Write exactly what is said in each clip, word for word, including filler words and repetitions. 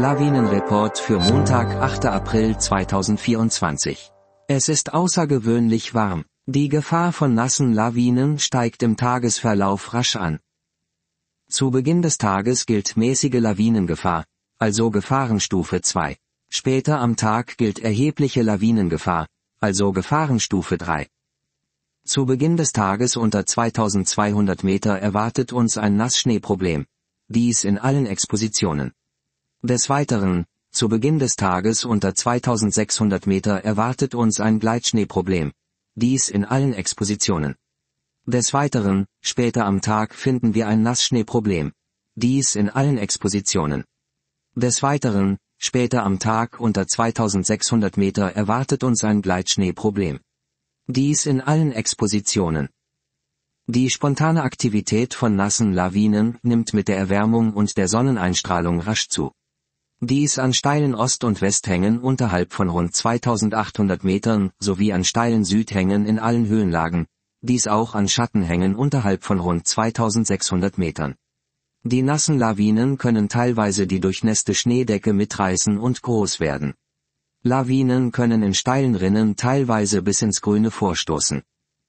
Lawinenreport für Montag, achter April zweitausendvierundzwanzig. Es ist außergewöhnlich warm. Die Gefahr von nassen Lawinen steigt im Tagesverlauf rasch an. Zu Beginn des Tages gilt mäßige Lawinengefahr, also Gefahrenstufe zwei. Später am Tag gilt erhebliche Lawinengefahr, also Gefahrenstufe drei. Zu Beginn des Tages unter zweitausendzweihundert Meter erwartet uns ein Nassschneeproblem. Dies in allen Expositionen. Des Weiteren, zu Beginn des Tages unter zweitausendsechshundert Meter erwartet uns ein Gleitschneeproblem. Dies in allen Expositionen. Des Weiteren, später am Tag finden wir ein Nassschneeproblem. Dies in allen Expositionen. Des Weiteren, später am Tag unter zweitausendsechshundert Meter erwartet uns ein Gleitschneeproblem. Dies in allen Expositionen. Die spontane Aktivität von nassen Lawinen nimmt mit der Erwärmung und der Sonneneinstrahlung rasch zu. Dies an steilen Ost- und Westhängen unterhalb von rund zweitausendachthundert Metern sowie an steilen Südhängen in allen Höhenlagen, dies auch an Schattenhängen unterhalb von rund zweitausendsechshundert Metern. Die nassen Lawinen können teilweise die durchnässte Schneedecke mitreißen und groß werden. Lawinen können in steilen Rinnen teilweise bis ins Grüne vorstoßen.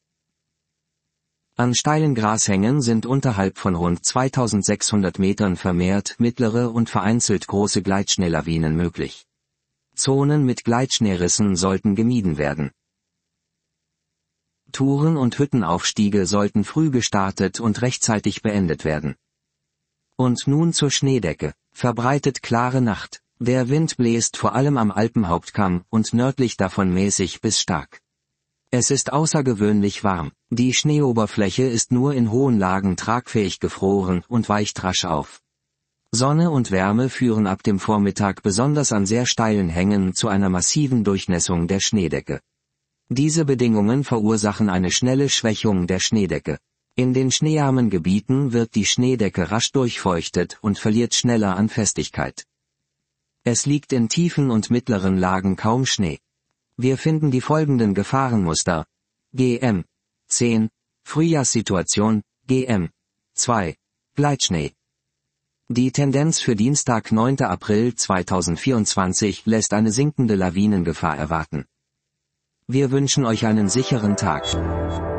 An steilen Grashängen sind unterhalb von rund zweitausendsechshundert Metern vermehrt mittlere und vereinzelt große Gleitschneelawinen möglich. Zonen mit Gleitschneerissen sollten gemieden werden. Touren und Hüttenaufstiege sollten früh gestartet und rechtzeitig beendet werden. Und nun zur Schneedecke. Verbreitet klare Nacht. Der Wind bläst vor allem am Alpenhauptkamm und nördlich davon mäßig bis stark. Es ist außergewöhnlich warm. Die Schneeoberfläche ist nur in hohen Lagen tragfähig gefroren und weicht rasch auf. Sonne und Wärme führen ab dem Vormittag besonders an sehr steilen Hängen zu einer massiven Durchnässung der Schneedecke. Diese Bedingungen verursachen eine schnelle Schwächung der Schneedecke. In den schneearmen Gebieten wird die Schneedecke rasch durchfeuchtet und verliert schneller an Festigkeit. Es liegt in tiefen und mittleren Lagen kaum Schnee. Wir finden die folgenden Gefahrenmuster. G M zehn, Frühjahrssituation, G M zwei, Gleitschnee. Die Tendenz für Dienstag, neunter April zweitausendvierundzwanzig lässt eine sinkende Lawinengefahr erwarten. Wir wünschen euch einen sicheren Tag.